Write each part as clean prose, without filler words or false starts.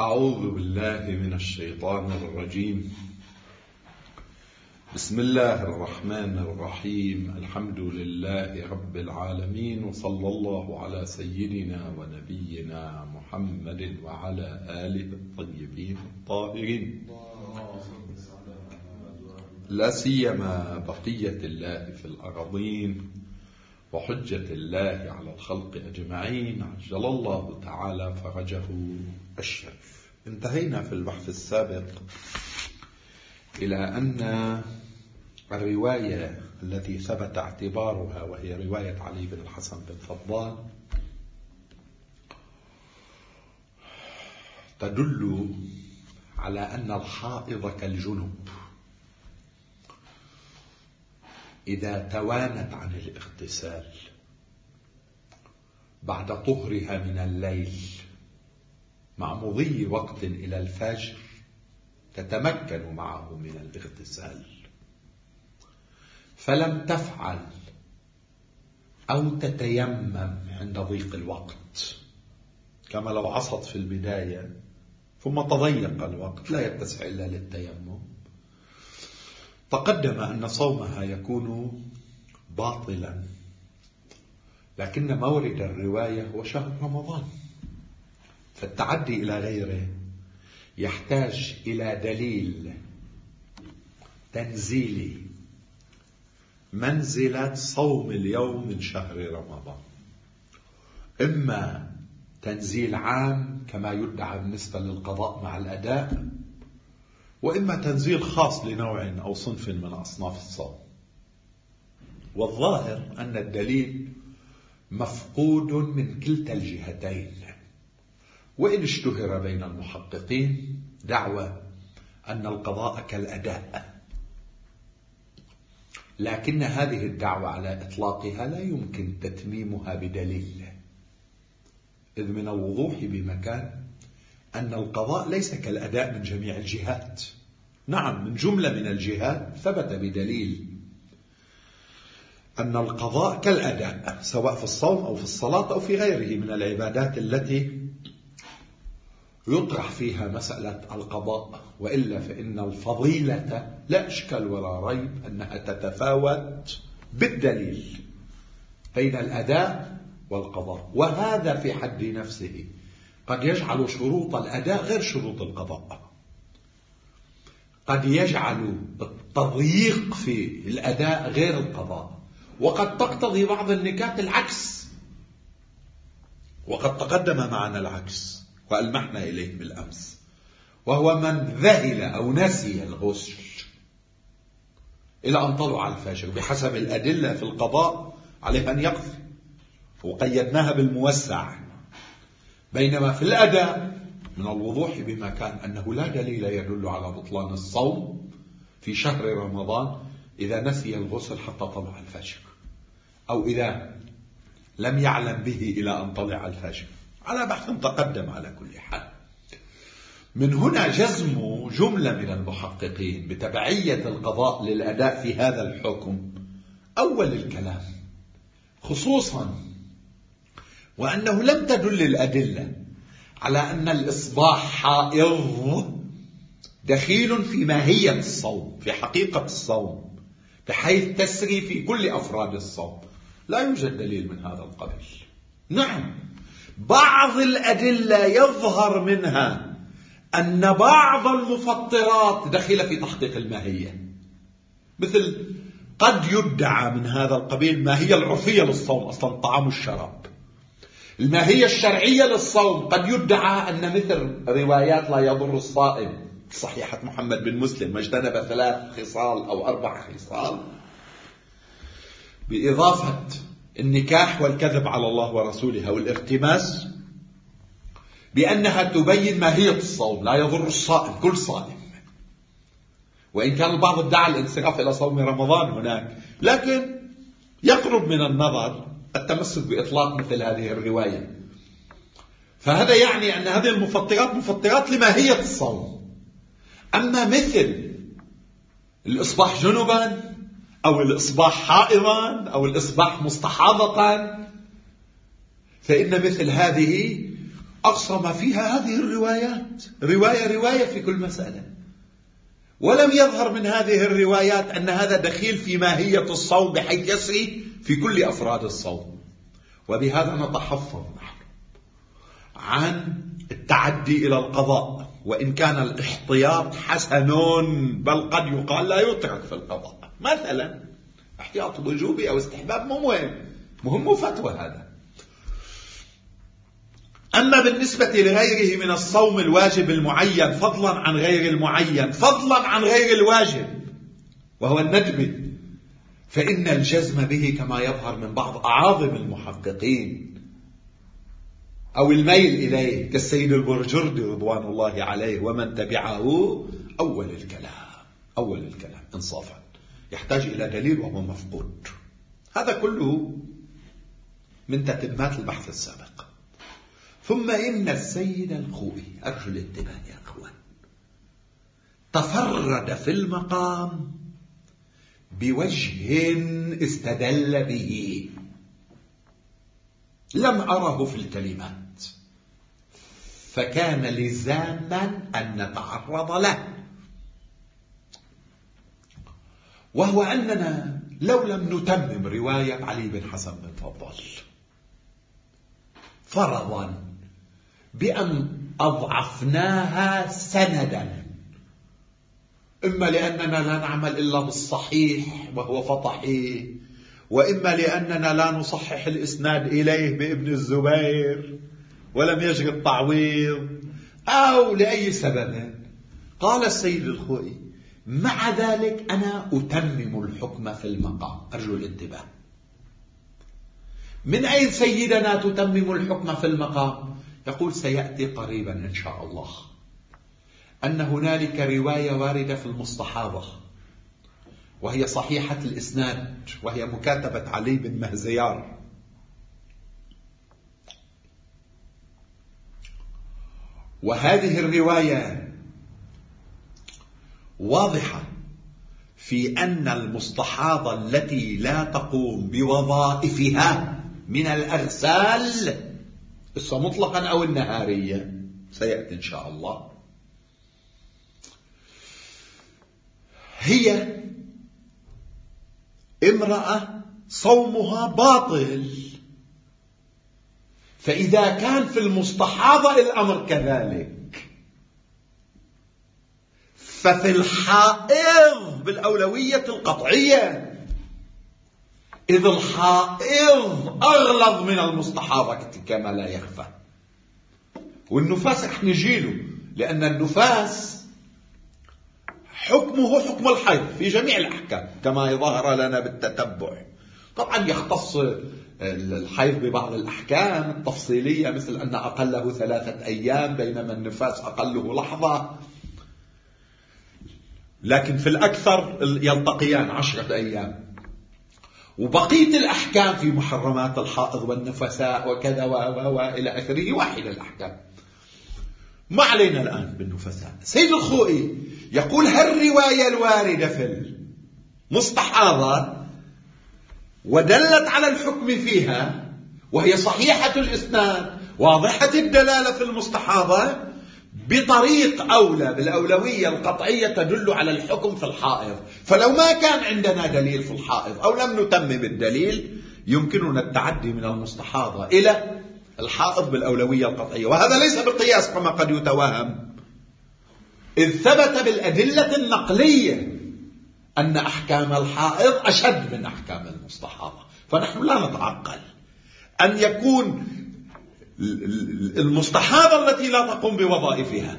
أعوذ بالله من الشيطان الرجيم. بسم الله الرحمن الرحيم. الحمد لله رب العالمين، وصلى الله على سيدنا ونبينا محمد وعلى آله الطيبين الطاهرين، لا سيما بقية الله في الأرضين وحجة الله على الخلق أجمعين، عجل الله تعالى فرجه الشريف. انتهينا في البحث السابق إلى أن الرواية التي ثبت اعتبارها، وهي رواية علي بن الحسن بن فضال، تدل على أن الحائض كالجنب إذا توانت عن الاغتسال بعد طهرها من الليل مع مضي وقت إلى الفجر تتمكن معه من الاغتسال، فلم تفعل أو تتيمم عند ضيق الوقت، كما لو عصت في البداية ثم تضيق الوقت لا يتسع إلا للتيمم، تقدم أن صومها يكون باطلا. لكن مورد الرواية هو شهر رمضان، فالتعدي إلى غيره يحتاج إلى دليل تنزيلي منزلة صوم اليوم من شهر رمضان، إما تنزيل عام كما يدعى بالنسبة للقضاء مع الأداء، وإما تنزيل خاص لنوع أو صنف من أصناف الصوم. والظاهر أن الدليل مفقود من كلتا الجهتين، وإن اشتهر بين المحققين دعوى أن القضاء كالأداء، لكن هذه الدعوة على إطلاقها لا يمكن تتميمها بدليل، إذ من الوضوح بمكان أن القضاء ليس كالأداء من جميع الجهات. نعم، من جملة من الجهات ثبت بدليل أن القضاء كالأداء، سواء في الصوم أو في الصلاة أو في غيره من العبادات التي يطرح فيها مسألة القضاء، وإلا فإن الفضيلة لا إشكال ولا ريب أنها تتفاوت بالدليل بين الأداء والقضاء، وهذا في حد نفسه قد يجعل شروط الأداء غير شروط القضاء، قد يجعل التضييق في الأداء غير القضاء، وقد تقتضي بعض النكات العكس، وقد تقدم معنا العكس وألمحنا إليه بالأمس، وهو من ذهل أو نسي الغسل إلى أن طلع الفجر بحسب الأدلة في القضاء عليه أن يقضي، وقيدناها بالموسع، بينما في الأداء من الوضوح بمكان أنه لا دليل يدل على بطلان الصوم في شهر رمضان إذا نسي الغسل حتى طلع الفجر، أو إذا لم يعلم به إلى أن طلع الفجر، على بحث تقدم على كل حال. من هنا جزم جملة من المحققين بتبعية القضاء للأداء في هذا الحكم أول الكلام، خصوصا وأنه لم تدل الأدلة على أن الإصباح حائض دخيل في ماهية الصوم، في حقيقة الصوم، بحيث تسري في كل أفراد الصوم. لا يوجد دليل من هذا القبيل. نعم، بعض الأدلة يظهر منها أن بعض المفطرات دخل في تحقيق الماهية، مثل قد يدعى من هذا القبيل ماهية العرفية للصوم، أصلا الطعام والشراب. الماهية الشرعية للصوم قد يدعى أن مثل روايات لا يضر الصائم صحيحة محمد بن مسلم ما اجتنب 3 خصال أو 4 خصال، بإضافة النكاح والكذب على الله ورسوله والارتماس، بأنها تبين ماهية الصوم لا يضر الصائم كل صائم، وإن كان البعض ادعى الانصراف إلى صوم رمضان هناك، لكن يقرب من النظر التمسك بإطلاق مثل هذه الرواية. فهذا يعني أن هذه المفطرات مفطرات لماهية الصوم. أما مثل الإصباح جنبا أو الإصباح حائضا أو الإصباح مستحاضة، فإن مثل هذه أقصى ما فيها هذه الروايات، رواية في كل مسألة، ولم يظهر من هذه الروايات أن هذا دخيل في ماهية الصوم بحيث يسري في كل أفراد الصوم. وبهذا نتحفظ نحن عن التعدي إلى القضاء، وإن كان الاحتياط حسن، بل قد يقال لا يترك في القضاء، مثلا احتياط وجوبي أو استحباب مهم فتوى هذا. أما بالنسبة لغيره من الصوم الواجب المعين فضلا عن غير المعين، فضلا عن غير الواجب وهو الندب، فإن الجزم به كما يظهر من بعض أعاظم المحققين أو الميل إليه كالسيد البرجردي رضوان الله عليه ومن تبعه أول الكلام إنصافا يحتاج إلى دليل وهو مفقود. هذا كله من تتمات البحث السابق. ثم إن السيد الخوئي أرجو الانتباه يا أخوان تفرد في المقام بوجه استدل به لم أره في الكلمات، فكان لزاما أن نتعرض له، وهو أننا لو لم نتمم رواية علي بن حسن بن فضل فرضا بأن أضعفناها سندا، إما لأننا لا نعمل إلا بالصحيح وهو فطحي، وإما لأننا لا نصحح الإسناد إليه بابن الزبير ولم يجري التعويض، أو لأي سبب. قال السيد الخوئي مع ذلك أنا أتمم الحكم في المقام. أرجو الانتباه. من أين سيدنا تتمم الحكم في المقام؟ يقول سيأتي قريبا إن شاء الله أن هنالك رواية واردة في المستحاضة وهي صحيحة الإسناد، وهي مكاتبة علي بن مهزيار، وهذه الرواية واضحة في أن المستحاضة التي لا تقوم بوظائفها من الأغسال مطلقا أو النهارية سيأتي إن شاء الله، هي امرأة صومها باطل. فإذا كان في المستحاضة الأمر كذلك، ففي الحائض بالأولوية القطعية، إذ الحائض أغلظ من المستحاضة كما لا يخفى. والنفاس رح نجيله، لأن النفاس حكمه حكم الحيض في جميع الأحكام كما ظهر لنا بالتتبع. طبعا يختص الحيض ببعض الأحكام التفصيلية، مثل أن أقله 3 أيام بينما النفاس أقله لحظة، لكن في الأكثر يلتقيان 10 أيام. وبقية الأحكام في محرمات الحائض والنفساء وكذا وإلى آخره واحدة الأحكام. ما علينا الآن بالنفساء. سيد الخوئي يقول هالرواية الواردة في المستحاضة ودلت على الحكم فيها وهي صحيحة الإسناد واضحة الدلالة في المستحاضة بطريق أولى بالأولوية القطعية تدل على الحكم في الحائض. فلو ما كان عندنا دليل في الحائض أو لم نتمم الدليل يمكننا التعدي من المستحاضة إلى الحائض بالأولوية القطعية، وهذا ليس بالقياس كما قد يتوهم، إذ ثبت بالأدلة النقلية أن أحكام الحائض أشد من أحكام المستحاضة. فنحن لا نتعقل أن يكون المستحاضة التي لا تقوم بوظائفها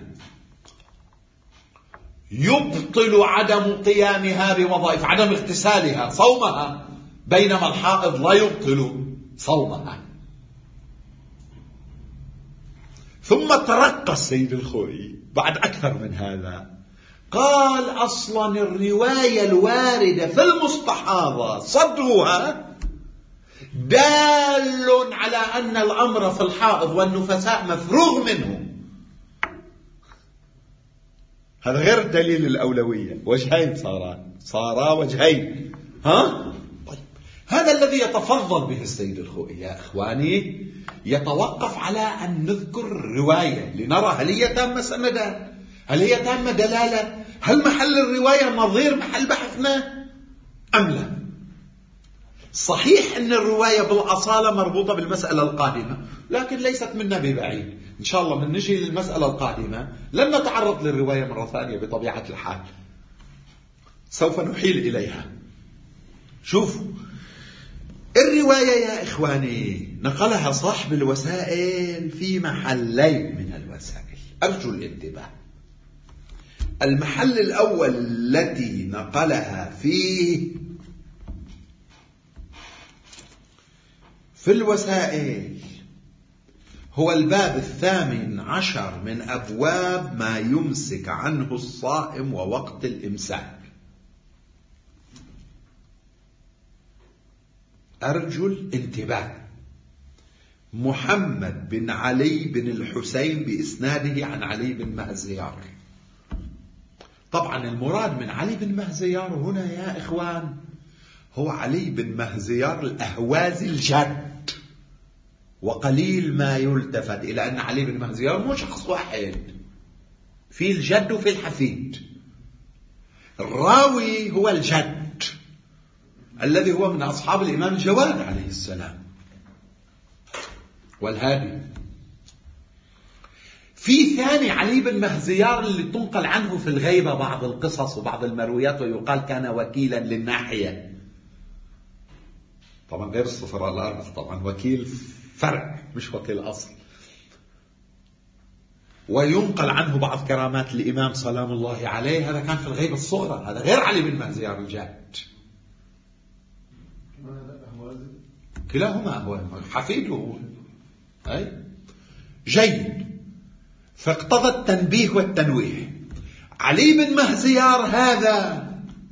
يبطل عدم قيامها بوظائف، عدم اغتسالها صومها، بينما الحائض لا يبطل صومها. ثم ترقى السيد الخوئي بعد أكثر من هذا، قال أصلا الرواية الواردة في المستحاضة صدرها دال على أن الأمر في الحائض والنفساء مفروغ منه. هذا غير دليل الأولوية، وجهين صارا وجهين. طيب هذا الذي يتفضل به السيد الخوئي يا إخواني، يتوقف على أن نذكر رواية لنرى هل هي تامة سندا، هل هي تامة دلالة، هل محل الرواية نظير محل بحثنا أم لا. صحيح أن الرواية بالأصالة مربوطة بالمسألة القادمة، لكن ليست منا ببعيد. إن شاء الله من نجي للمسألة القادمة لن نتعرض للرواية مرة ثانية بطبيعة الحال، سوف نحيل إليها. شوفوا الرواية يا إخواني نقلها صاحب الوسائل في محلين من الوسائل، أرجو الانتباه. المحل الأول التي نقلها فيه في الوسائل هو الباب 18 من أبواب ما يمسك عنه الصائم ووقت الإمساك. أرجو الانتباه. محمد بن علي بن الحسين بإسناده عن علي بن مهزيار. طبعا المراد من علي بن مهزيار هنا يا إخوان هو علي بن مهزيار الأهوازي الجد، وقليل ما يلتفت إلى أن علي بن مهزيار مو شخص واحد، في الجد وفي الحفيد. الراوي هو الجد الذي هو من أصحاب الإمام الجواد عليه السلام والهادي. في ثاني علي بن مهزيار اللي تنقل عنه في الغيبة بعض القصص وبعض المرويات، ويقال كان وكيلا للناحية، طبعا غير الصفر الأرض، طبعا وكيل فرع مش وكيل أصل. وينقل عنه بعض كرامات الإمام سلام الله عليه، هذا كان في الغيبة الصغرى، هذا غير علي بن مهزيار الجاد. كلاهما هو حفيده. أي جيد. فاقتضى التنبيه والتنويه. علي بن مهزيار هذا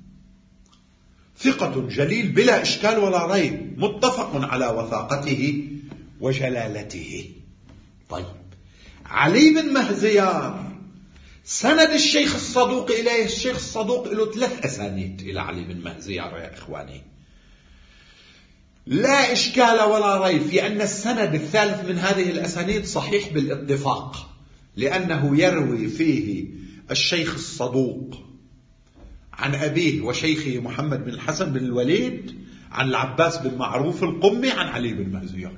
ثقة جليل بلا إشكال ولا ريب، متفق على وثاقته وجلالته. طيب علي بن مهزيار سند الشيخ الصدوق إليه، الشيخ الصدوق له 3 أسانيد إلى علي بن مهزيار يا إخواني. لا إشكال ولا ريب في أن السند الثالث من هذه الأسانيد صحيح بالاتفاق، لأنه يروي فيه الشيخ الصدوق عن أبيه وشيخه محمد بن الحسن بن الوليد عن العباس بن معروف القمي عن علي بن مهزيار،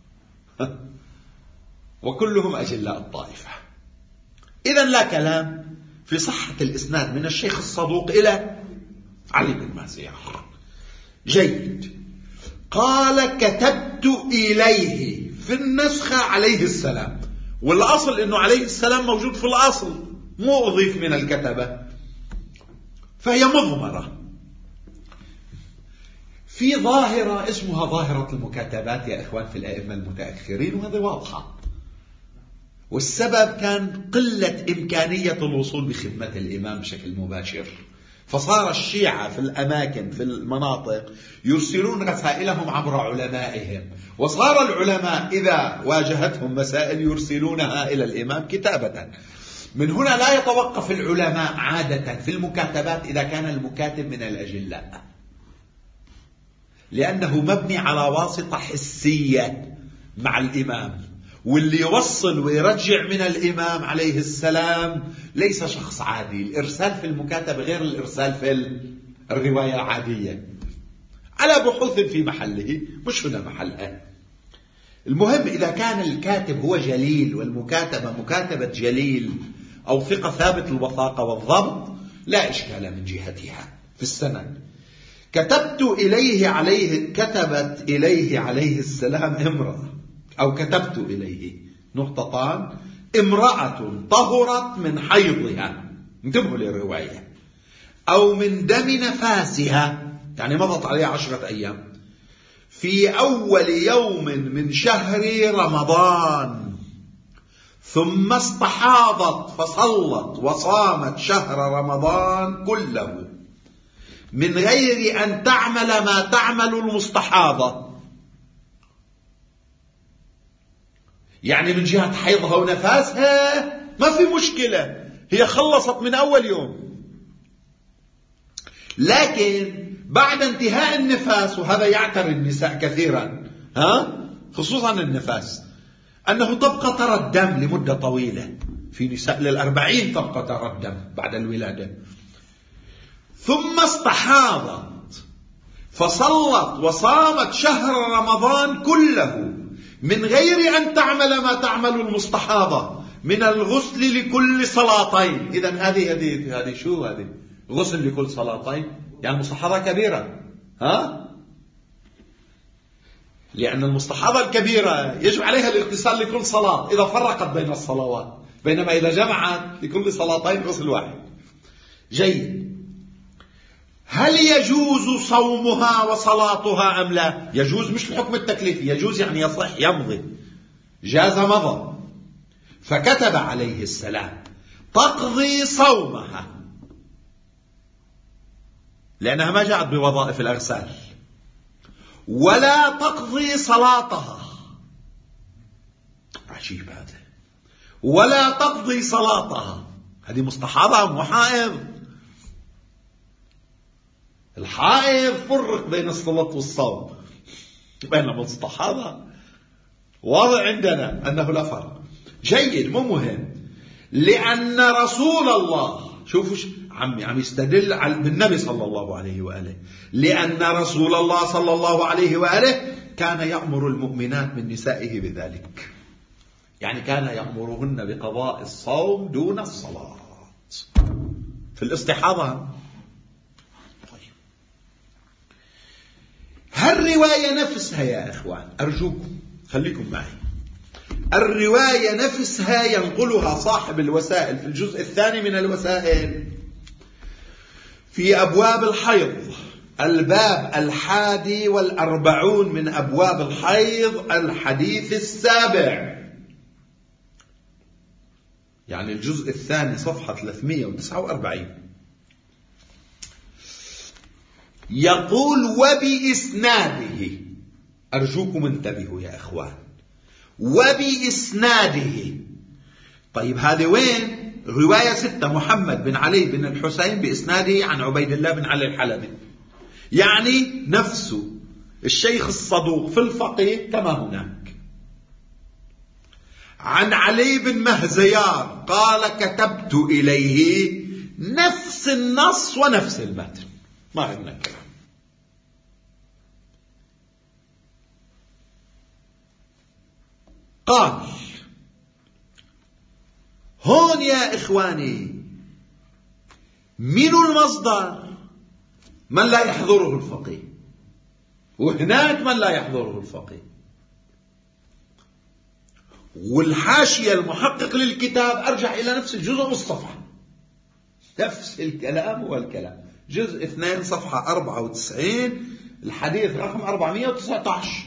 وكلهم أجلاء الطائفة. إذن لا كلام في صحة الإسناد من الشيخ الصدوق إلى علي بن مهزيار. جيد. قال كتبت إليه في النسخة عليه السلام، والأصل أنه عليه السلام موجود في الأصل، مو أضيف من الكتبة، فهي مضمرة. في ظاهرة اسمها ظاهرة المكاتبات يا إخوان في الأئمة المتأخرين، وهذه واضحة، والسبب كان قلة إمكانية الوصول بخدمة الإمام بشكل مباشر، فصار الشيعة في الأماكن في المناطق يرسلون رسائلهم عبر علمائهم، وصار العلماء إذا واجهتهم مسائل يرسلونها إلى الإمام كتابة. من هنا لا يتوقف العلماء عادة في المكاتبات إذا كان المكاتب من الأجلاء، لأنه مبني على واسطة حسية مع الإمام، واللي يوصل ويرجع من الإمام عليه السلام ليس شخص عادي. الإرسال في المكاتبة غير الإرسال في الرواية العادية، على بحوث في محله، مش هنا محلها. المهم إذا كان الكاتب هو جليل والمكاتبة مكاتبة جليل أو ثقة ثابت الوثاقة والضبط، لا إشكال من جهتها في السند. كتبت إليه كتبت إليه عليه السلام امرأة، أو كتبت إليه نقطتان، امرأة طهرت من حيضها، انتبهوا للرواية، أو من دم نفاسها، يعني مضت عليها 10 أيام، في أول يوم من شهر رمضان، ثم استحاضت فصلت وصامت شهر رمضان كله من غير أن تعمل ما تعمل المستحاضة. يعني من جهة حيضها ونفاسها ما في مشكلة، هي خلصت من أول يوم، لكن بعد انتهاء النفاس، وهذا يعتري النساء كثيرا خصوصا النفاس، أنه تبقى ترى الدم لمدة طويلة، في نساء لل40 تبقى ترى الدم بعد الولادة، ثم استحاضت فصلت وصامت شهر رمضان كله من غير أن تعمل ما تعمل المستحاضة من الغسل لكل صلاتين. إذن هذه شو هذه؟ غسل لكل صلاتين، يعني مستحاضة كبيرة. لأن المستحاضة الكبيرة يجب عليها الاغتسال لكل صلاة إذا فرقت بين الصلوات، بينما إذا جمعت لكل صلاتين غسل واحد. جيد. هل يجوز صومها وصلاتها أم لا؟ يجوز، مش الحكم التكليفي، يجوز يعني يصح، يمضي، جاز مضى. فكتب عليه السلام تقضي صومها لأنها ما جاءت بوظائف الأغسال، ولا تقضي صلاتها. عجيب هذا، ولا تقضي صلاتها. هذه مستحاضة وحائض. الحائض فرق بين الصلاة والصوم، بينما المستحاضة واضح عندنا أنه لا فرق. جيد، مو مهم. لأن رسول الله، شوفوا عم يستدل بالنبي صلى الله عليه وآله، لأن رسول الله صلى الله عليه وآله كان يأمر المؤمنات من نسائه بذلك، يعني كان يأمرهن بقضاء الصوم دون الصلاة في الاستحاضة. هالرواية نفسها يا إخوان، أرجوكم خليكم معي، الرواية نفسها ينقلها صاحب الوسائل في الجزء الثاني من الوسائل في أبواب الحيض، الباب 41 من أبواب الحيض، الحديث 7، يعني الجزء الثاني صفحة 349. يقول وبإسناده، أرجوكم انتبهوا يا إخوان، وبإسناده. طيب هذا وين؟ رواية 6 محمد بن علي بن الحسين بإسناده عن عبيد الله بن علي الحلبي، يعني نفسه الشيخ الصدوق في الفقيه كما هناك. عن علي بن مهزيار قال كتبت إليه، نفس النص ونفس المتن، ما عندنا كلام. قال هون يا إخواني من المصدر من لا يحضره الفقيه، وهناك من لا يحضره الفقيه. والحاشية المحقق للكتاب أرجع إلى نفس الجزء والصفحة، نفس الكلام والكلام، جزء 2 صفحة 94 الحديث رقم 419.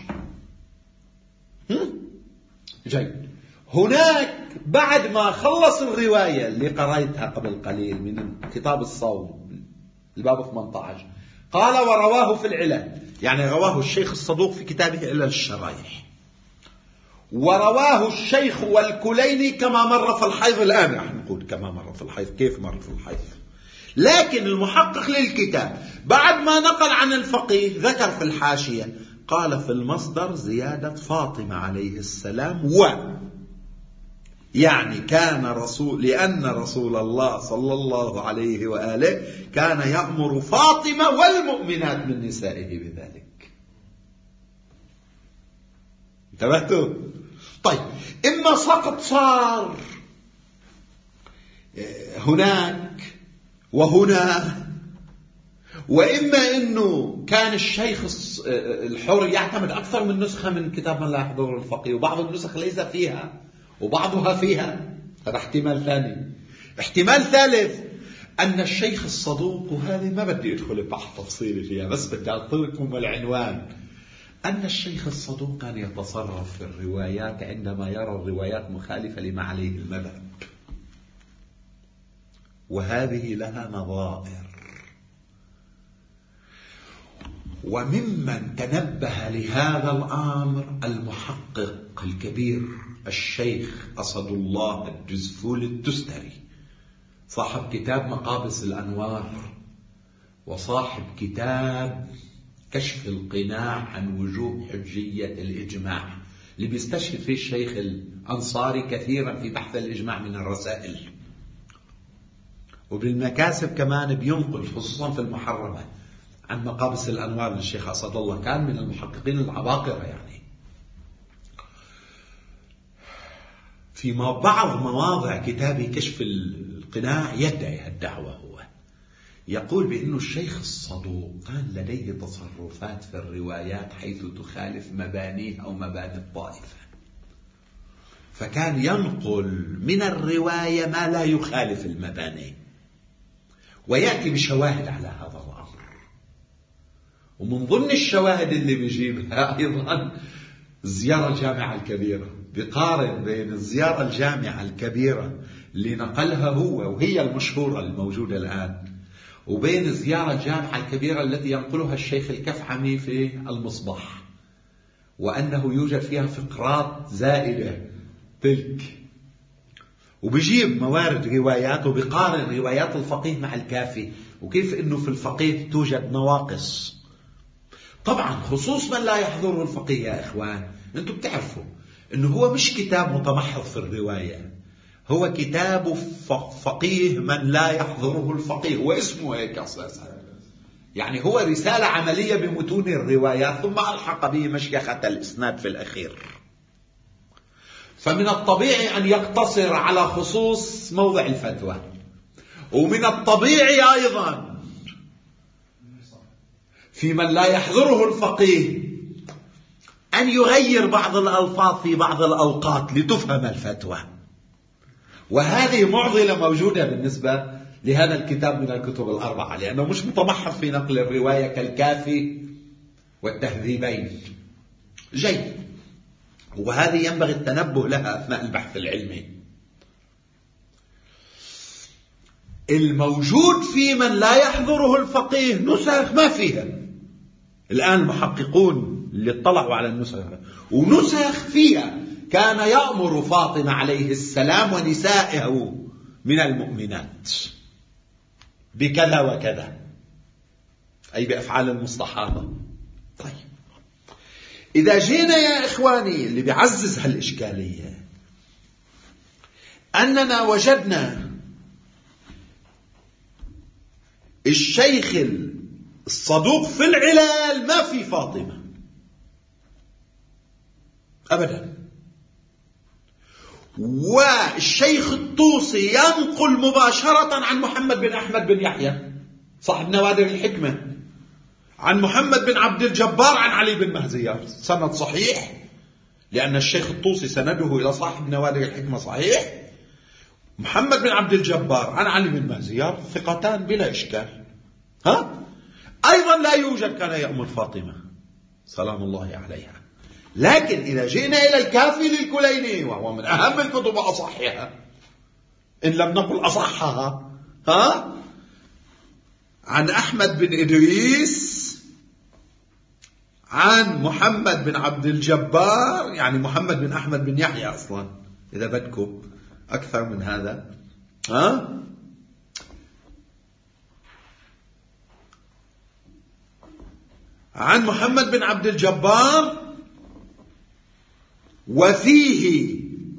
جيد. هناك بعد ما خلص الرواية اللي قرأتها قبل قليل من كتاب الصوم الباب 18، قال ورواه في العلل، يعني رواه الشيخ الصدوق في كتابه علل الشرايح، ورواه الشيخ والكليني كما مر في الحيض. الآن راح نقول كما مر في الحيض، كيف مر في الحيض. لكن المحقق للكتاب بعد ما نقل عن الفقيه ذكر في الحاشية، قال في المصدر زيادة فاطمة عليه السلام، يعني كان لأن رسول الله صلى الله عليه وآله كان يأمر فاطمة والمؤمنات من نسائه بذلك. انتبهتوا؟ طيب، إما سقط صار هناك وهنا، وإما أنه كان الشيخ الحر يعتمد أكثر من نسخة من كتاب من لا يحضره الفقيه، وبعض النسخ ليس فيها وبعضها فيها. هذا احتمال ثاني. احتمال ثالث أن الشيخ الصدوق، وهذه ما بدي أدخل بحث تفصيلي فيها، بس بدي أعطيكم العنوان، أن الشيخ الصدوق كان يتصرف في الروايات عندما يرى الروايات مخالفة لما عليه المذهب، وهذه لها نظائر. وممن تنبه لهذا الأمر المحقق الكبير الشيخ أسد الله الجزفول التستري، صاحب كتاب مقابس الأنوار، وصاحب كتاب كشف القناع عن وجوب حجية الإجماع، اللي بيستشهد فيه الشيخ الأنصاري كثيرا في بحث الإجماع من الرسائل. وبالمكاسب كمان بينقل خصوصا في المحرمة عن مقابس الأنوار للشيخ أسد الله، كان من المحققين العباقرة يعني. في بعض مواضع كتابه كشف القناع يدعي الدعوة، هو يقول بأنه الشيخ الصدوق كان لديه تصرفات في الروايات حيث تخالف مبانيه أو مباني الطائفة، فكان ينقل من الرواية ما لا يخالف المباني ويأتي بشواهد على هذا الأمر. ومن ضمن الشواهد اللي بيجيبها أيضا الزيارة الجامعة الكبيرة، بيقارن بين الزيارة الجامعة الكبيرة اللي نقلها هو وهي المشهورة الموجودة الآن، وبين الزيارة الجامعة الكبيرة التي ينقلها الشيخ الكفعمي في المصباح، وأنه يوجد فيها فقرات زائدة تلك، وبيجيب موارد روايات وبيقارن روايات الفقيه مع الكافي، وكيف أنه في الفقيه توجد نواقص. طبعا خصوص من لا يحضره الفقيه يا إخوان، أنتم بتعرفوا أنه هو مش كتاب متمحض في الرواية، هو كتاب فقيه من لا يحضره الفقيه، واسمه هيك أساسا، يعني هو رسالة عملية بمتون الروايات ثم ألحق به مشيخة الإسناد في الأخير. فمن الطبيعي أن يقتصر على خصوص موضع الفتوى، ومن الطبيعي أيضا في من لا يحضره الفقيه أن يغير بعض الألفاظ في بعض الأوقات لتفهم الفتوى، وهذه معضلة موجودة بالنسبة لهذا الكتاب من الكتب الأربعة، لأنه مش متمحض في نقل الرواية كالكافي والتهذيبين. جيد، وهذه ينبغي التنبه لها أثناء البحث العلمي. الموجود في من لا يحضره الفقيه نسخ ما فيها، الآن المحققون اللي اطلعوا على النسخ ونسخ فيها كان يأمر فاطمة عليه السلام ونسائه من المؤمنات بكذا وكذا، أي بأفعال المصطحابة. طيب، إذا جينا يا إخواني اللي بيعزز هالإشكالية، أننا وجدنا الشيخ الصدوق في العلال ما في فاطمة أبدا، والشيخ الطوسي ينقل مباشرة عن محمد بن أحمد بن يحيى صاحب نوادر الحكمة عن محمد بن عبد الجبار عن علي بن مهزيار، سند صحيح، لأن الشيخ الطوسي سنده إلى صاحب نوادر الحكمة صحيح. محمد بن عبد الجبار عن علي بن مهزيار ثقتان بلا إشكال. أيضا لا يوجد كان يأمر فاطمة سلام الله عليها. لكن إذا جئنا إلى الكافي للكليني وهو من أهم الكتب أصحها إن لم نقل أصحها، عن أحمد بن إدريس عن محمد بن عبد الجبار، يعني محمد بن أحمد بن يحيى أصلا إذا بدكم أكثر من هذا، عن محمد بن عبد الجبار، وفيه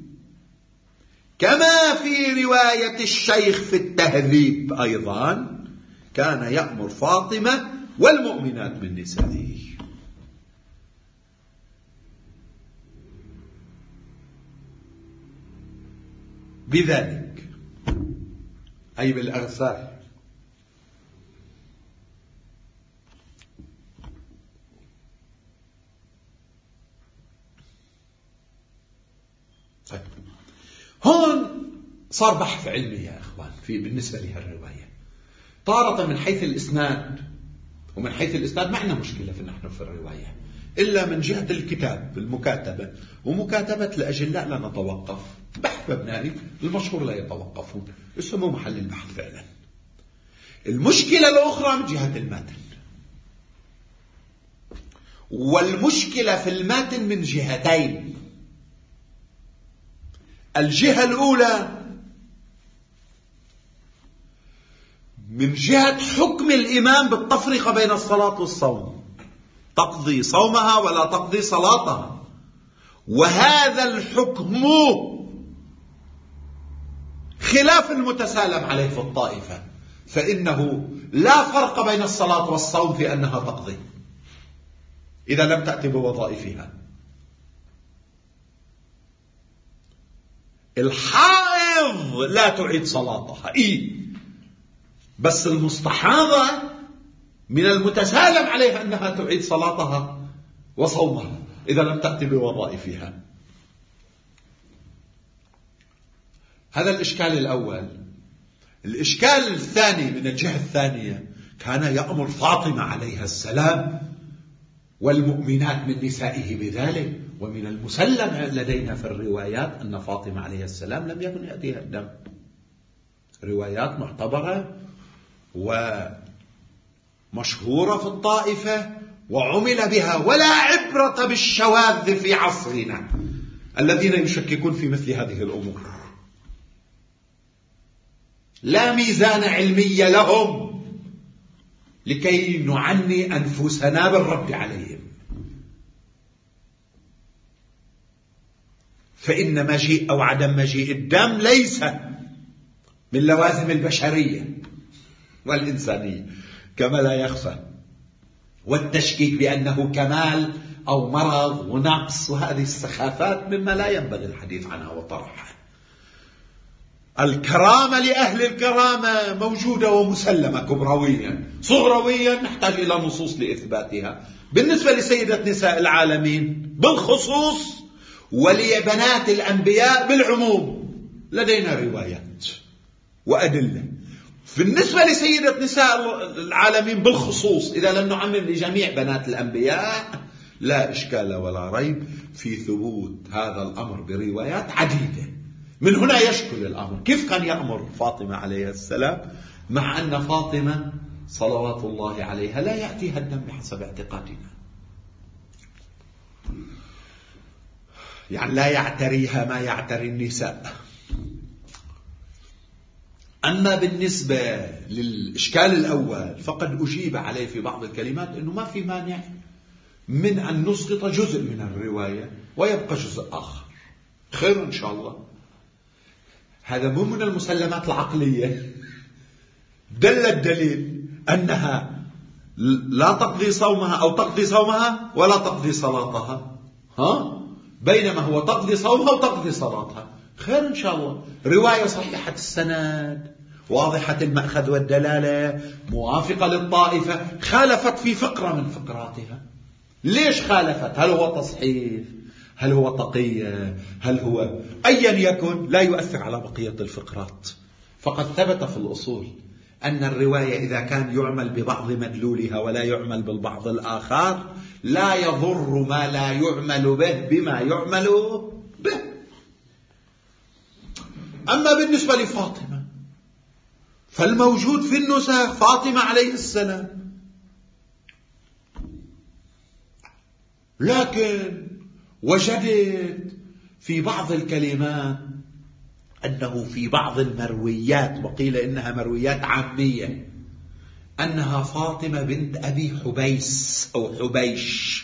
كما في رواية الشيخ في التهذيب أيضا كان يأمر فاطمة والمؤمنات من نسائه. بذلك أي بالأرسال. طيب، هون صار بحث علمي يا أخوان بالنسبة لهالرواية، طارة من حيث الإسناد، ومن حيث الإسناد ما عندنا مشكلة نحن في الرواية إلا من جهة الكتاب المكاتبة، ومكاتبة الأجلاء لا نتوقف، بحث مبنائي المشهور لا يتوقفون، اسمه محل البحث فعلا. المشكلة الأخرى من جهة المتن، والمشكلة في المتن من جهتين. الجهة الأولى من جهة حكم الإمام بالتفرقة بين الصلاة والصوم، تقضي صومها ولا تقضي صلاتها، وهذا الحكم خلاف المتسالم عليه في الطائفة، فإنه لا فرق بين الصلاة والصوم في أنها تقضي إذا لم تأتي بوظائفها. الحائض لا تعيد صلاتها بس المستحاضة من المتسالم عليها أنها تعيد صلاتها وصومها إذا لم تأتي بوظائفها. هذا الإشكال الأول. الإشكال الثاني من الجهة الثانية، كان يأمر فاطمة عليها السلام والمؤمنات من نسائه بذلك، ومن المسلم لدينا في الروايات أن فاطمة عليها السلام لم يكن يأتيها الدم، روايات معتبرة ومشهورة في الطائفة وعمل بها، ولا عبرة بالشواذ في عصرنا الذين يشككون في مثل هذه الأمور، لا ميزان علمي لهم لكي نعني أنفسنا بالرد عليهم. فإن مجيء أو عدم مجيء الدم ليس من لوازم البشرية والإنسانية كما لا يخفى، والتشكيك بأنه كمال أو مرض ونقص وهذه السخافات مما لا ينبغي الحديث عنها وطرحها. الكرامة لأهل الكرامة موجودة ومسلمة كبرويا، صغرويا نحتاج إلى نصوص لإثباتها. بالنسبة لسيدة نساء العالمين بالخصوص ولبنات الأنبياء بالعموم لدينا روايات وأدلة. بالنسبة لسيدة نساء العالمين بالخصوص إذا لم نعمم لجميع بنات الأنبياء لا إشكال ولا ريب في ثبوت هذا الأمر بروايات عديدة. من هنا يشكل الأمر، كيف كان يأمر فاطمة عليها السلام مع أن فاطمة صلوات الله عليها لا يأتيها الدم بحسب اعتقادنا، يعني لا يعتريها ما يعتري النساء. أما بالنسبة للإشكال الأول فقد أجيب عليه في بعض الكلمات أنه ما في مانع من أن نسقط جزء من الرواية ويبقى جزء آخر، خير إن شاء الله. هذا مو من المسلمات العقلية. دل الدليل أنها لا تقضي صومها أو تقضي صومها ولا تقضي صلاتها، بينما هو تقضي صومها وتقضي صلاتها، خير إن شاء الله. رواية صحيحة السند واضحة المأخذ والدلالة موافقة للطائفة، خالفت في فقرة من فقراتها. ليش خالفت؟ هل هو تصحيف؟ هل هو تقية؟ هل هو أيا يكن لا يؤثر على بقية الفقرات. فقد ثبت في الأصول أن الرواية إذا كان يعمل ببعض مدلولها ولا يعمل بالبعض الآخر لا يضر ما لا يعمل به بما يعمل به. أما بالنسبة لفاطمة فالموجود في النسخ فاطمة عليه السلام، لكن وجدت في بعض الكلمات أنه في بعض المرويات، وقيل إنها مرويات عامية، أنها فاطمة بنت أبي حبيس أو حبيش.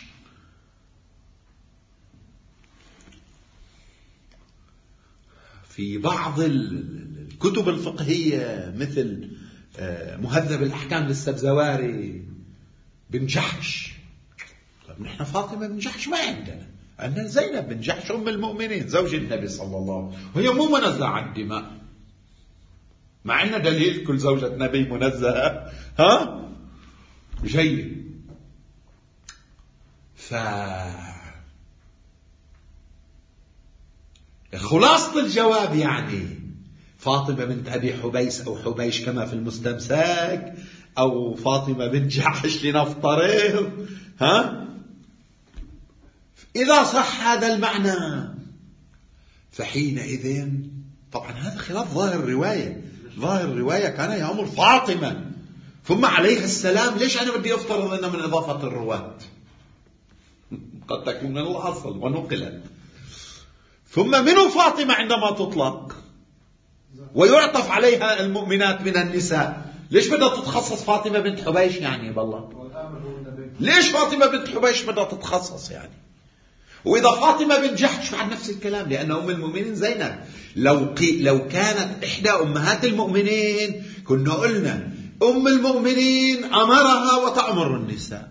في بعض الكتب الفقهية مثل مهذب الأحكام للسبزواري بن جحش. نحن فاطمة بن جحش ما عندنا، عندنا زينب بن جحش أم المؤمنين زوج النبي صلى الله عليه وسلم، وهي مو منزهة عن الدماء، مع عندنا دليل كل زوجة نبي منزهة. جيد. خلاصة الجواب يعني فاطمة بنت أبي حبيس أو حبيش كما في المستمسك، أو فاطمة بنت جحش لنفترض، إذا صح هذا المعنى فحينئذ طبعا هذا خلاف ظاهر الرواية. ظاهر الرواية كان يأمر فاطمة ثم عليها السلام. ليش أنا بدي أفترض أنه من إضافة الرواة؟ قد تكون من الأصل ونقلت. ثم منو فاطمة عندما تطلق ويعطف عليها المؤمنات من النساء؟ ليش بدها تتخصص فاطمة بنت حبيش يعني بالله؟ ليش فاطمة بنت حبيش بدها تتخصص يعني؟ وإذا فاطمة بنت جحش بعد نفس الكلام، لأن أم المؤمنين زينب لو كانت إحدى أمهات المؤمنين كنا قلنا أم المؤمنين أمرها وتأمر النساء.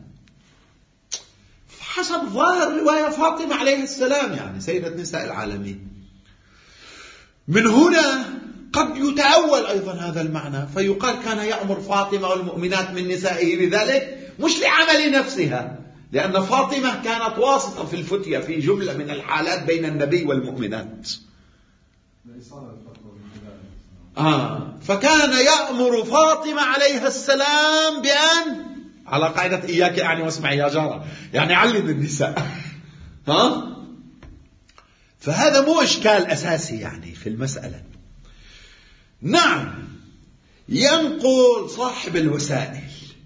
حسب ظاهر رواية فاطمة عليه السلام يعني سيدة نساء العالمين. من هنا قد يتأول أيضا هذا المعنى فيقال كان يأمر فاطمة والمؤمنات من نسائه لذلك مش لعمل نفسها، لأن فاطمة كانت واسطة في الفتية في جملة من الحالات بين النبي والمؤمنات. فكان يأمر فاطمة عليها السلام بأن على قاعدة إياك يعني واسمعي يا جارة، يعني علم النساء. فهذا مو إشكال أساسي يعني في المسألة. نعم، ينقل صاحب الوسائل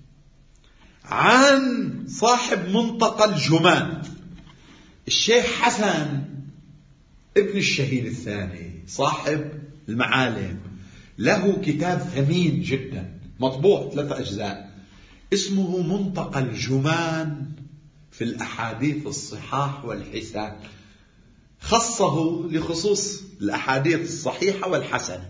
عن صاحب منطقة الجمان الشيخ حسن ابن الشهيد الثاني صاحب المعالم، له كتاب ثمين جدا مطبوع 3 أجزاء اسمه منطقة الجمان في الأحاديث الصحاح والحسان، خصه لخصوص الأحاديث الصحيحة والحسنة.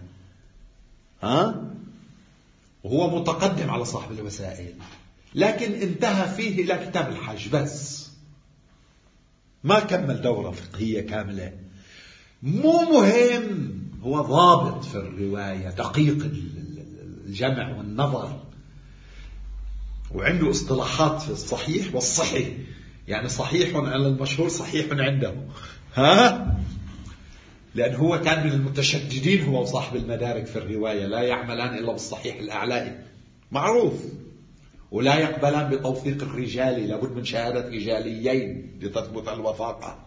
وهو متقدم على صاحب الوسائل، لكن انتهى فيه إلى كتاب الحج بس، ما كمل دورة فقهية كاملة. مو مهم، هو ضابط في الرواية دقيق الجمع والنظر، وعنده اصطلاحات في الصحيح والصحيح، يعني صحيح على المشهور صحيح عنده، لأن هو كان من المتشددين هو وصاحب المدارك في الرواية، لا يعملان إلا بالصحيح الأعلائي معروف، ولا يقبلان بتوثيق الرجال، لابد من شهادة رجاليين لتثبت الوثاقة.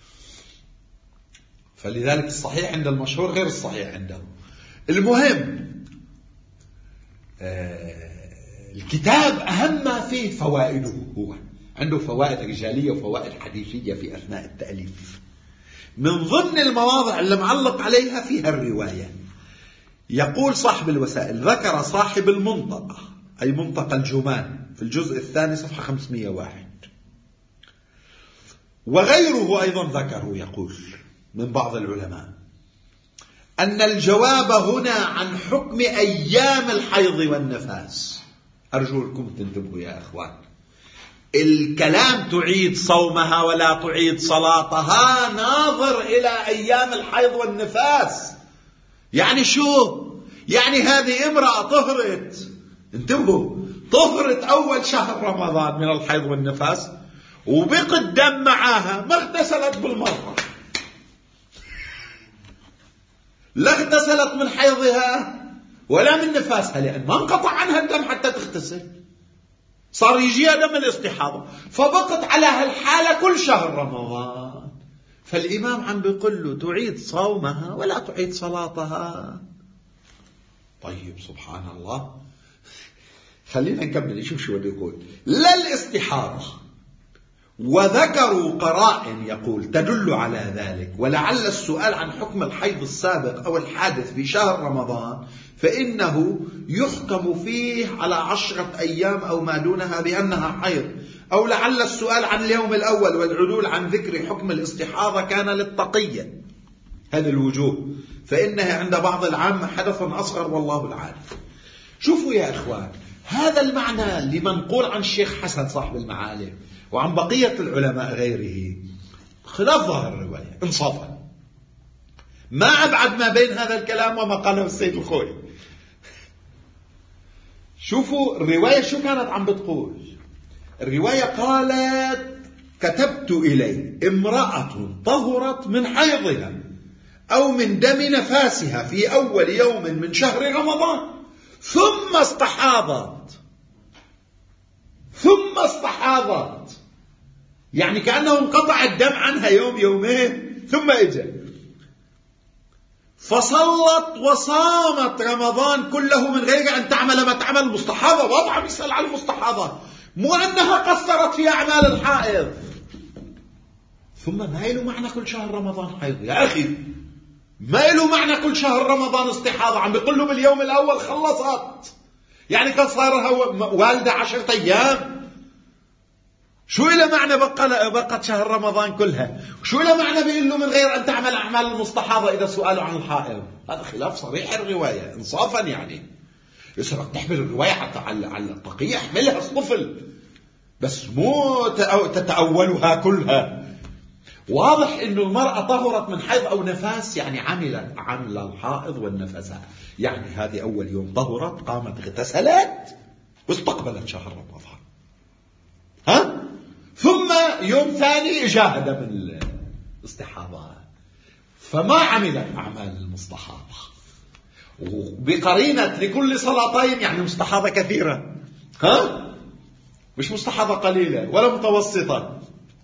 فلذلك الصحيح عند المشهور غير الصحيح عنده. المهم الكتاب أهم ما فيه فوائده، هو عنده فوائد رجالية وفوائد حديثية في أثناء التأليف. من ضمن المواضع اللي معلق عليها فيها الرواية، يقول صاحب الوسائل ذكر صاحب المنطقة أي منطقة الجمان في الجزء الثاني صفحة 501، وغيره أيضا ذكروا يقول من بعض العلماء أن الجواب هنا عن حكم أيام الحيض والنفاس. أرجو لكم تنتبهوا يا أخوان، الكلام تعيد صومها ولا تعيد صلاتها ناظر إلى أيام الحيض والنفاس. يعني شو؟ يعني هذه امرأة طهرت، انتبهوا، طهرت أول شهر رمضان من الحيض والنفاس وبقى الدم معاها، ما اغتسلت بالمرة، لا اغتسلت من حيضها ولا من نفاسها، لأن ما انقطع عنها الدم حتى تغتسل، صار يجيها دم الاستحاضة، فبقت على هالحالة كل شهر رمضان. فالإمام عم بيقول له تعيد صومها ولا تعيد صلاتها. طيب سبحان الله، خلينا نكمل نشوف شو بده يقول. لا الاستحاضة، وذكروا قرائن يقول تدل على ذلك، ولعل السؤال عن حكم الحيض السابق أو الحادث في شهر رمضان فإنه يحكم فيه على 10 أيام أو ما دونها بأنها حيض، أو لعل السؤال عن اليوم الأول والعدول عن ذكر حكم الاستحاضة كان للتقية. هذه الوجوه فإنها عند بعض العامة حدث أصغر والله العالم. شوفوا يا إخوان، هذا المعنى اللي منقول عن الشيخ حسن صاحب المعالم وعن بقية العلماء غيره خلاف ظاهر الرواية انصافا، ما أبعد ما بين هذا الكلام وما قاله السيد الخوي. شوفوا الرواية شو كانت عم بتقول. الرواية قالت كتبت إليه امرأة طهرت من حيضها أو من دم نفاسها في أول يوم من شهر رمضان ثم استحاضت، يعني كأنه انقطع الدم عنها يوم يومين ثم اجى فصلت وصامت رمضان كله من غير أن تعمل ما تعمل المستحاضة. وضع مثال على المستحاضة، مو أنها قصرت في أعمال الحائض. ثم ما له معنى كل شهر رمضان حيض يا أخي، ما له معنى كل شهر رمضان استحاضة. عم بيقول له باليوم الأول خلصت، يعني كان صارها والدة 10 أيام. شو إلى معنى بقت شهر رمضان كلها؟ شو إلى معنى بيقول له من غير أن تعمل أعمال المستحاضة إذا سؤاله عن الحائض؟ هذا خلاف صريح الرواية إنصافا. يعني إذا بدك تحمل الرواية حتى على التقية احملها الطفل، بس مو تتأولها كلها. واضح إنه المرأة طهرت من حيض أو نفاس، يعني عمل الحائض والنفساء. يعني هذه أول يوم طهرت، قامت اغتسلت واستقبلت شهر رمضان، ثم يوم ثاني جاهد من الاستحاضة، فما عملت أعمال المستحاضة. وبقرينة لكل صلاتين، يعني مستحاضة كثيرة، مش مستحاضة قليلة ولا متوسطة.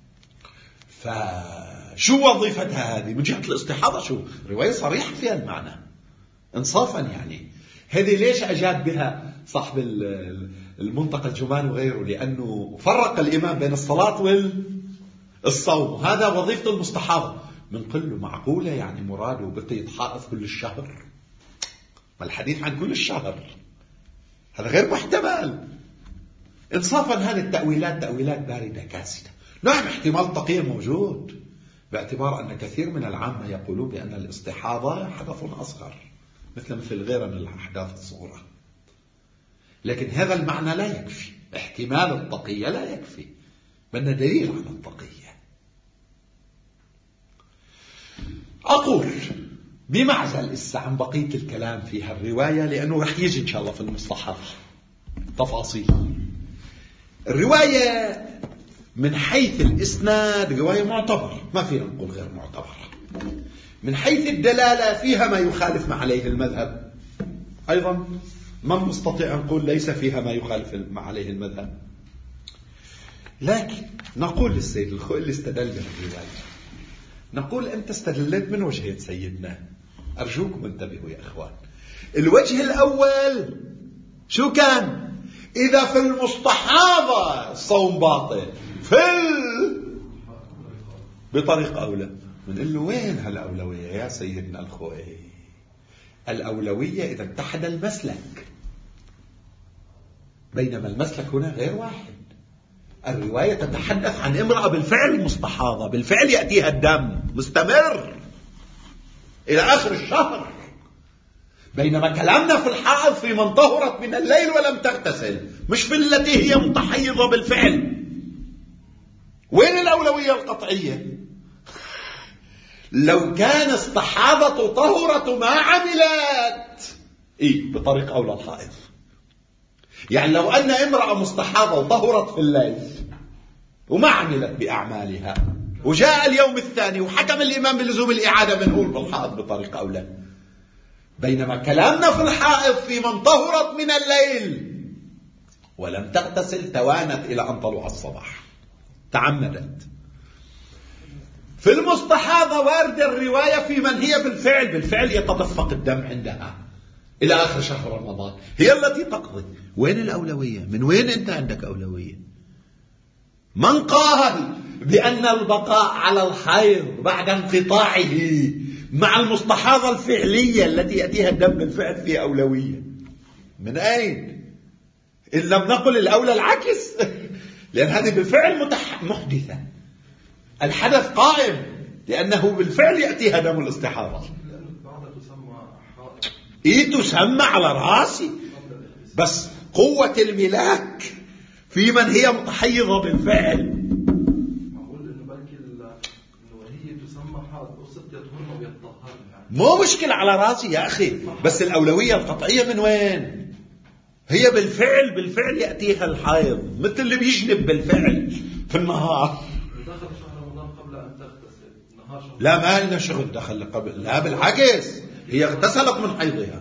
فشو وظيفتها هذه من جهة الاستحاضة؟ شو رواية صريحة فيها المعنى انصافا. يعني هذه ليش أجاد بها صاحب المنطقة الجمال وغيره؟ لأنه فرق الإمام بين الصلاة والصوم، هذا وظيفة المستحاضة. من قله معقولة يعني مراده بده يتحائض كل الشهر؟ والحديث عن كل الشهر هذا غير محتمل انصافا. هذه التأويلات تأويلات باردة كاسدة. نعم احتمال تقية موجود، باعتبار أن كثير من العامة يقولون بأن الاستحاضة حدث أصغر مثل غيرها من الأحداث الصغرى، لكن هذا المعنى لا يكفي. احتمال التقية لا يكفي، بل دليل على التقية. أقول بمعزل عن بقية الكلام في هالرواية، لأنه رح يجي إن شاء الله في المصطلحات تفاصيل. الرواية من حيث الإسناد رواية معتبر، ما فينا نقول غير معتبر. من حيث الدلالة فيها ما يخالف ما عليه المذهب، أيضا ما نستطيع أن نقول ليس فيها ما يخالف ما عليه المذهب. لكن نقول للسيد الخوئي اللي استدل بالرواية، نقول أنت استدلت من وجهين سيدنا، أرجوكم انتبهوا يا أخوان. الوجه الأول شو كان؟ إذا في المستحاضة الصوم باطل، بطريق أولى. بنقول له وين هالأولوية يا سيدنا الخوئي؟ الأولوية إذا اتحد المسلك، بينما المسلك هنا غير واحد. الرواية تتحدث عن امرأة بالفعل مستحاضة، بالفعل يأتيها الدم مستمر إلى آخر الشهر، بينما كلامنا في الحائض في من طهرت من الليل ولم تغتسل، مش في التي هي متحيضة بالفعل. وين الأولوية القطعية؟ لو كان استحاضة طهرت ما عملت بطريق أولى الحائض. يعني لو أن امرأة مستحاضة وطهرت في الليل وما عملت بأعمالها، وجاء اليوم الثاني وحكم الإمام بلزوم الإعادة، من هو بالحائض بطريق أولى. بينما كلامنا في الحائض في من طهرت من الليل ولم تغتسل، توانت إلى أن طلع الصباح، تعمدت. في المستحاضة وارد الرواية في من هي بالفعل يتدفق الدم عندها إلى آخر شهر رمضان، هي التي تقضي. وين الأولوية؟ من وين أنت عندك أولوية؟ من قال بأن البقاء على الحيض بعد انقطاعه مع المستحاضة الفعلية التي يأتيها الدم بالفعل في أولوية؟ من أين؟ إن لم نقل الأولى العكس لأن هذه بالفعل محدثة، الحدث قائم لأنه بالفعل يأتيها دم الاستحاضة. تسمى على رأسي، بس قوة الملاك في من هي متحيضة بالفعل. مو مشكلة على رأسي يا أخي، بس الأولوية القطعية من وين؟ هي بالفعل يأتيها الحيض، مثل اللي بيجنب بالفعل في النهار. دخل شهر رمضان قبل أن تغتسل نهار لا ما لنا شغل دخل قبل، لا بالعكس هي اغتسلت من حيضها.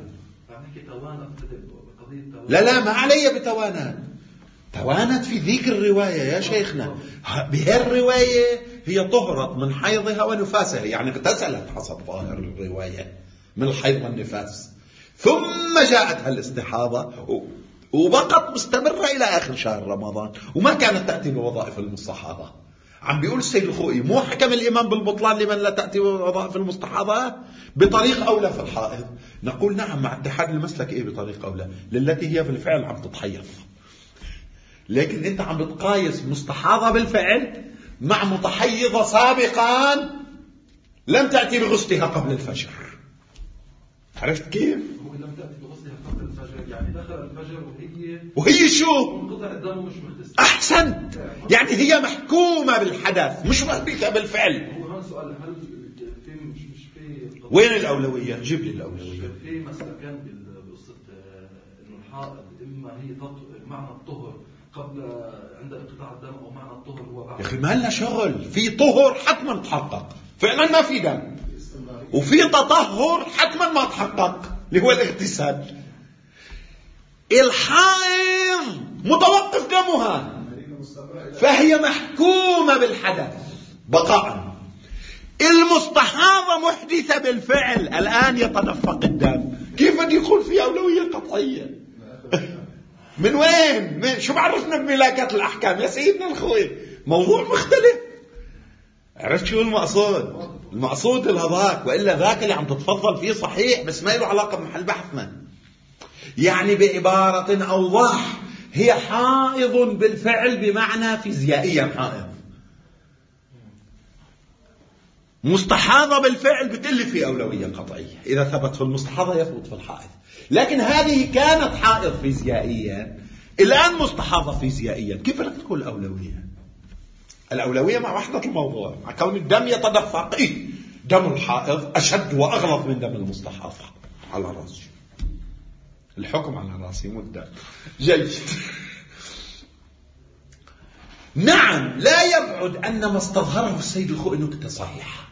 لا ما علي بتوانات، توانت في ذيك الرواية يا شيخنا. بهالرواية هي طهرت من حيضها ونفاسها، يعني اغتسلت حسب ظاهر الرواية من الحيض والنفاس، ثم جاءتها الاستحاضة وبقت مستمرة إلى آخر شهر رمضان، وما كانت تأتي بوظائف المستحاضة. عم بيقول السيد الخوئي مو حكم الإمام بالبطلان لمن لا تأتي وظائف المستحاضة بطريق أولى في الحائض. نقول نعم مع اتحاد المسلك إيه بطريق أولى للتي هي في الفعل عم تتحيض، لكن أنت عم بتقايس مستحاضة بالفعل مع متحيضة سابقا لم تأتي بغسلها قبل الفجر. عرفت كيف؟ لم تأتي بغسلها قبل الفجر، يعني دخل الفجر وهي شو؟ منقطع الدم ومش مغتسل. أحسنت، يعني هي محكومة بالحدث مش محكومة بالفعل. هو هذا سؤال، هل في مش في وين الأولوية؟ جيب لي الأولوية. في مسألة كان بقصة إنه الحائض إما هي معنى الطهر قبل عند انقطاع الدم أو معنى الطهر هو بعد. يا أخي ما لنا شغل، في طهر حتما تحقق فعلا ما في دم، وفي تطهر حتما ما تحقق اللي هو الاغتسال. الحائض متوقف دمها فهي محكومة بالحدث بقاء. المستحاضة محدثة بالفعل، الآن يتدفق الدم، كيف بدي يقول في أولوية قطعية؟ من وين شو بعرفنا بملاكات الأحكام يا سيدنا الخوي؟ موضوع مختلف. عرفت شو المقصود؟ المقصود هذاك، وإلا ذاك اللي عم تتفضل فيه صحيح بس ما له علاقة بمحل بحثنا. يعني بعبارة أوضح، هي حائض بالفعل بمعنى فيزيائيا حائض، مستحاضة بالفعل بتقل في أولوية قطعية. إذا ثبت في المستحاضة يثبت في الحائض، لكن هذه كانت حائض فيزيائيا الآن مستحاضة فيزيائيا، كيف بدك تقول الأولوية؟ الأولوية مع وحدة الموضوع، مع كون الدم يتدفق. إيه؟ دم الحائض أشد وأغلظ من دم المستحاضة على رأسي، الحكم على رأسي مدة جيد. نعم لا يبعد أن ما استظهره السيد الخوئي نكتة صحيحة،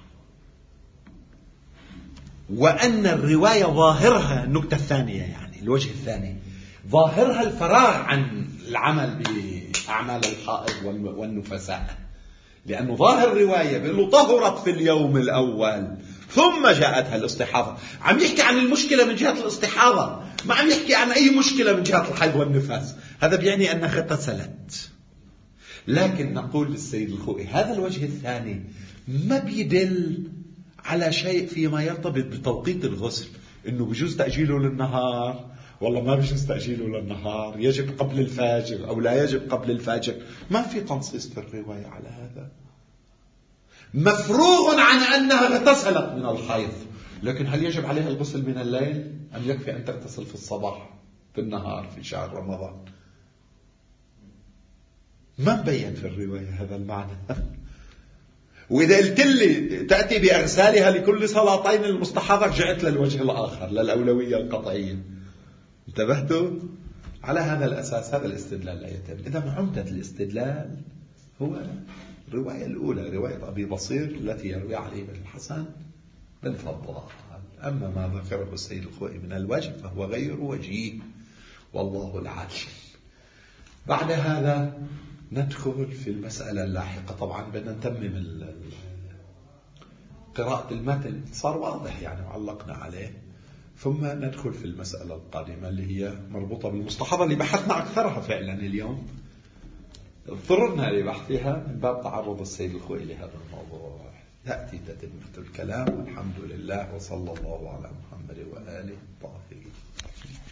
وأن الرواية ظاهرها النكتة الثانية، يعني الوجه الثاني ظاهرها الفراغ عن العمل بأعمال الحائض والنفساء، لأنه ظاهر الرواية بأنه طهرت في اليوم الأول ثم جاءتها الاستحاضة. عم يحكي عن المشكلة من جهة الاستحاضة، ما عم يحكي عن أي مشكلة من جهة الحيض والنفاس. هذا بيعني أنها اغتسلت. لكن نقول للسيد الخوئي هذا الوجه الثاني ما بيدل على شيء فيما يرتبط بتوقيت الغسل، إنه بجوز تأجيله للنهار والله ما بجوز تأجيله للنهار، يجب قبل الفجر أو لا يجب قبل الفجر. ما في تنصيص في الرواية على هذا. مفروغ عن أنها اغتسلت من الحيض، لكن هل يجب عليها الغسل من الليل أم يكفي أن تغتسل في الصباح في النهار في شهر رمضان؟ ما مبين في الرواية هذا المعنى. وإذا قلت لي تأتي بأغسالها لكل صلاتين المستحاضة، جاءت للوجه الآخر للأولوية القطعية. انتبهتوا؟ على هذا الأساس هذا الاستدلال لا يتم. إذا عمدة الاستدلال هو الرواية الأولى، رواية أبي بصير التي يروي علي بن الحسن بن فضال. أما ما ذكره السيد الخوئي من الوجه فهو غير وجيه والله العالم. بعد هذا ندخل في المسألة اللاحقة. طبعا بدنا نتمم قراءة المتن، صار واضح يعني وعلقنا عليه، ثم ندخل في المسألة القادمة اللي هي مربوطة بالمستحاضة اللي بحثنا أكثرها فعلا اليوم، اضطررنا لبحثها من باب تعرض السيد الخوئي لهذا الموضوع. تأتي تتمة الكلام، والحمد لله، وصلى الله على محمد وآله الطاهرين.